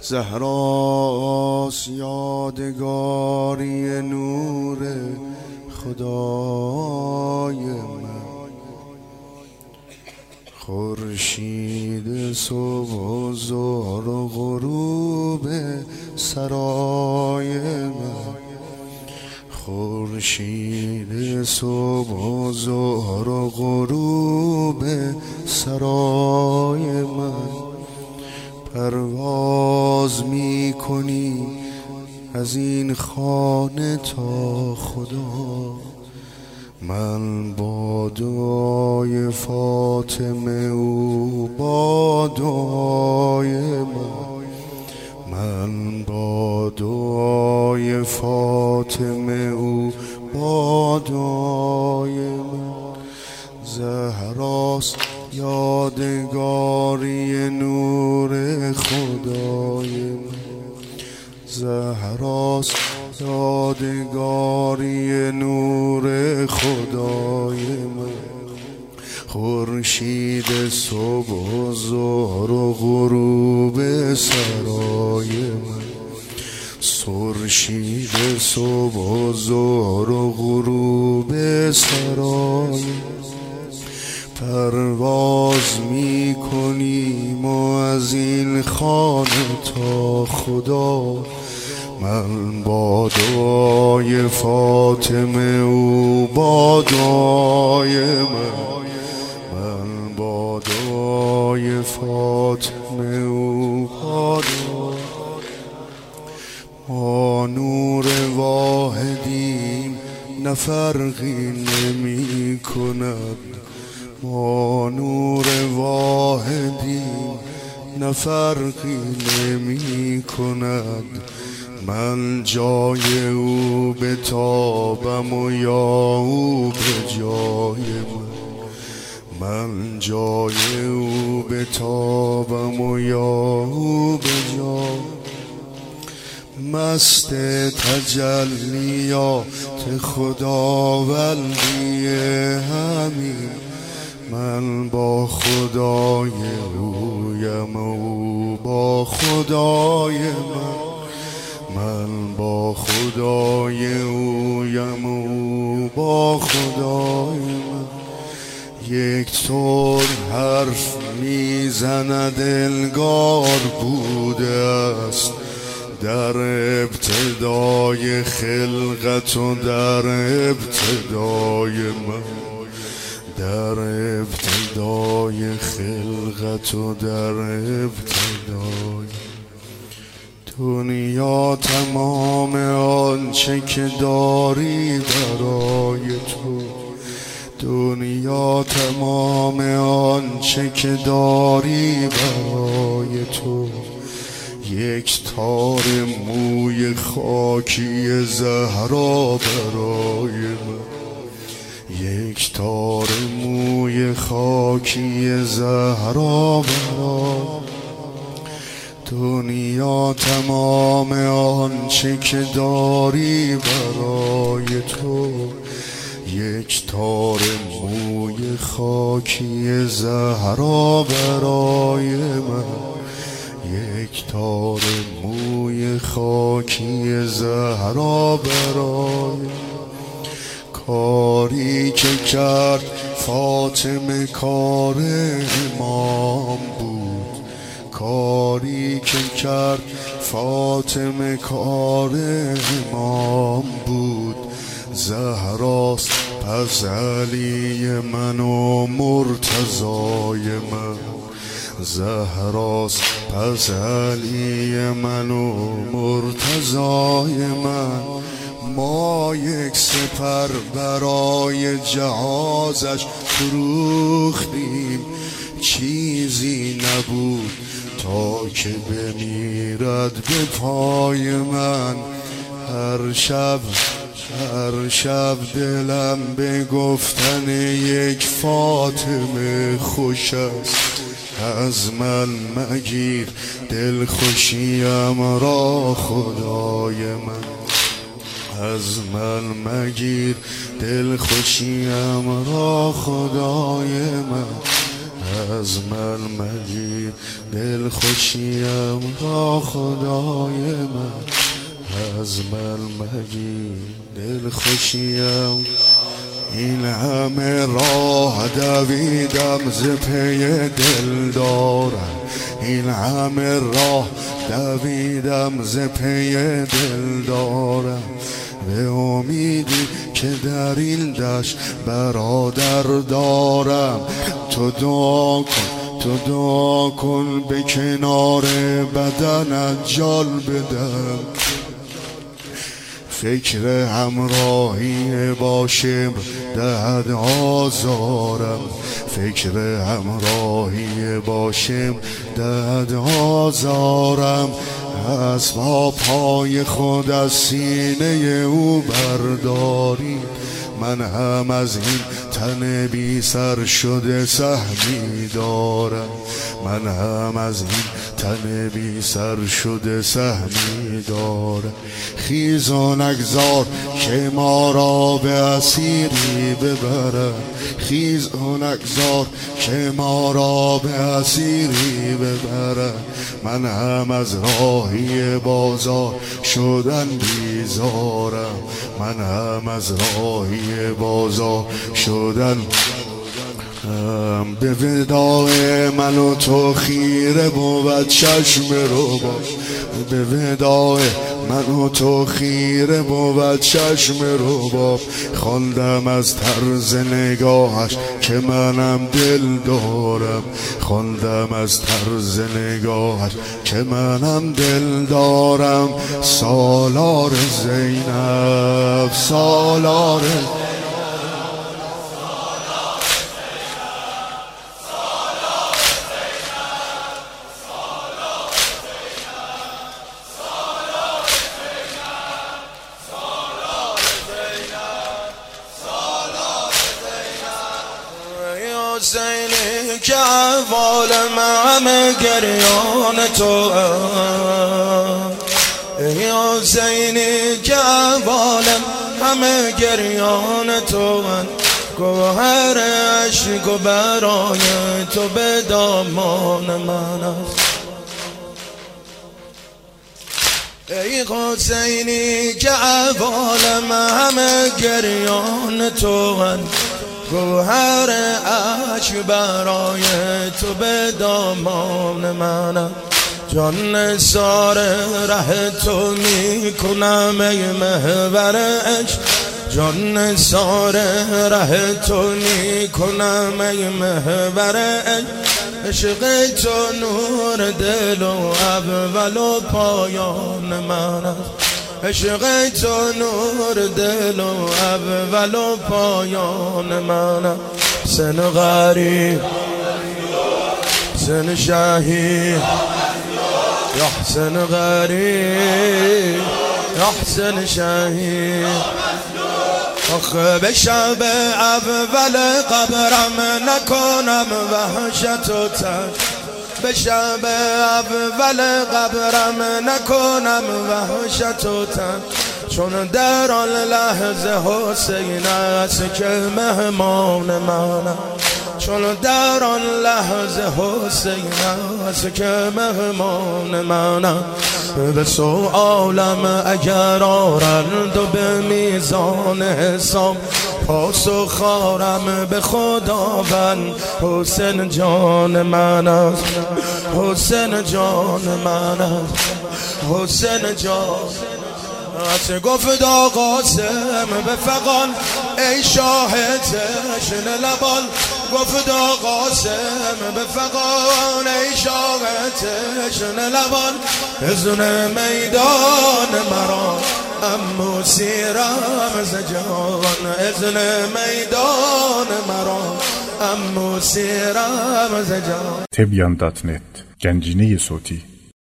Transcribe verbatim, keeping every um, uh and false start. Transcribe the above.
زهراست یادگاری نور خدای من، خورشید صبح و ظهر و غروب سرای من، خورشید صبح و ظهر و غروب سرای من. پرواز می کنی از این خانه تا خدا، من با دعای فاطمه او با دعای من، من با دعای فاطمه او با دعای من. زهراست یادگاری نور خدای من، زهراست یادگاری نور خدای من، خورشید صبح و ظهر و غروب سرای من، خورشید صبح و ظهر و غروب سرای من. پرواز می کنیم از این خانه تا خدا، من با دعای فاطمه او با دعای من، من با دعای فاطمه او با دعای. ما نور واحدیم نه فرقی نمی کند، ما نور واحدیم نه فرقی نمی کند. من جای او بتابم و یا او به جای من، من جای او بتابم و یا او به جای. مست تجلیات خداوندی همین، من با خدای اویم و او با خدای من، من با خدای اویم و او با خدای من. یک طور حرف میزند انگار بوده است در ابتدای خلقت و در ابتدای من، در ابتدای خلقت و در ابتدای دنیا. تمام آنچه که داری برای تو، دنیا تمام آنچه که داری برای تو. یک تار موی خاکی زهرا برای من، یک تار موی خاکی زهرا برای. دنیا تمام آنچه که داری برای تو، یک تار موی خاکی زهرا برای من، یک تار موی خاکی زهرا برای. کاری که کرد فاطمه کار امام بود، کاری که کرد فاطمه کار امام بود. زهراست پس علی من و مرتضای من، زهراست پس علی من و مرتضای من. ما یک سپر برای جهازش فروختیم، چیزی نبود تا که بمیرد به پای من. هر شب هر شب دلم به گفتن یک فاطمه خوش است. از من مگیر دل خوشیم را خدای من، از من مگیر دل خوشیم را خدای من، از من مگیر دل خوشیم را خدای من، از من مگیر دل خوشیم. این همه راه دویدم ز پی دل دارم، این همه راه دویدم ز پی دل دارم. به امیدی که در این دشت برادر دارم. تو دعا کن تو دعا کن به کنار بدنت جال بدم. فکر همراهی باشم دهد آزارم، فکر همراهی باشم دهد آزارم. از با پای خود از سینه او برداری، من هم از این تن بی سر شده سهمی دارم، من هم از این تن بی سر شده سهمی دارم. خیز و نگذار که ما را به اسیری ببرد، خیز و نگذار که ما را به اسیری ببرد. من هم از راهی بازار شدن بیزارم، من هم از راهی بازار شدن. به وداع من و تو خیره بود چشم رو با، به وداع من و تو خیره بود چشم رو با. خواندم از طرز نگاهش که منم دل دارم، خواندم از طرز نگاهش که منم دل دارم. سالار زینب سالار حسینی که عوالم همه گریان تو، ای حسینی که عوالم همه گریان تو. گوهر عشق و برای تو به دامان من است. ای حسینی که عوالم همه گریان تو، گوهر عشق برای تو به دامان منم. جان نثار ره تو می کنم ای محور عشق، جان نثار ره تو می کنم ای محور عشق. عشق تو نور دل و اول و پایان من است، عشق تو نور دل و اول و پایان من. حسین غریب حسین شهید یا حسین غریب یا حسین شهید. آخه به شب اول قبرم نکنم وحشت و تن، به شب اول قبرم نکنم وحشت و تن. چون در آن لحظه حسین است که مهمان منم، چون در آن لحظه حسین است که مهمان منم. به سؤالم اگر آرند و به میزان حساب پاسخ خارم به خداوند. حسین جان من است، حسین جان من است، حسین جان. از گفت آقا قاسم به فغان ای شاه تشنه لبان، گفت آقا قاسم به فغان ای شاه تشنه لبان. بزن میدان مرا امو سیرم ز جان، اذن میدان مرا امو سیرم ز جان. تبیان دات نت گنجینه صوتی